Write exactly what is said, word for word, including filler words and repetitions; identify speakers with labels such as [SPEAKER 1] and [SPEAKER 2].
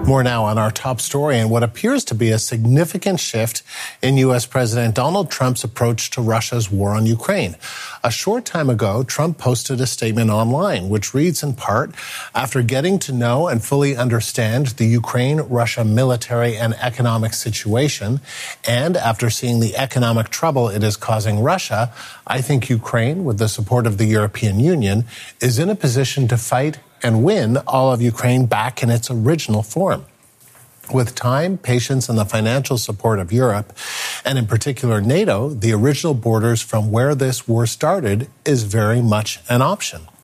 [SPEAKER 1] More now on our top story and what appears to be a significant shift in U S. President Donald Trump's approach to Russia's war on Ukraine. A short time ago, Trump posted a statement online, which reads in part, after getting to know and fully understand the Ukraine-Russia military and economic situation, and after seeing the economic trouble it is causing Russia, I think Ukraine, with the support of the European Union, is in a position to fight and win all of Ukraine back in its original form. With time, patience, and the financial support of Europe, and in particular NATO, the original borders from where this war started is very much an option.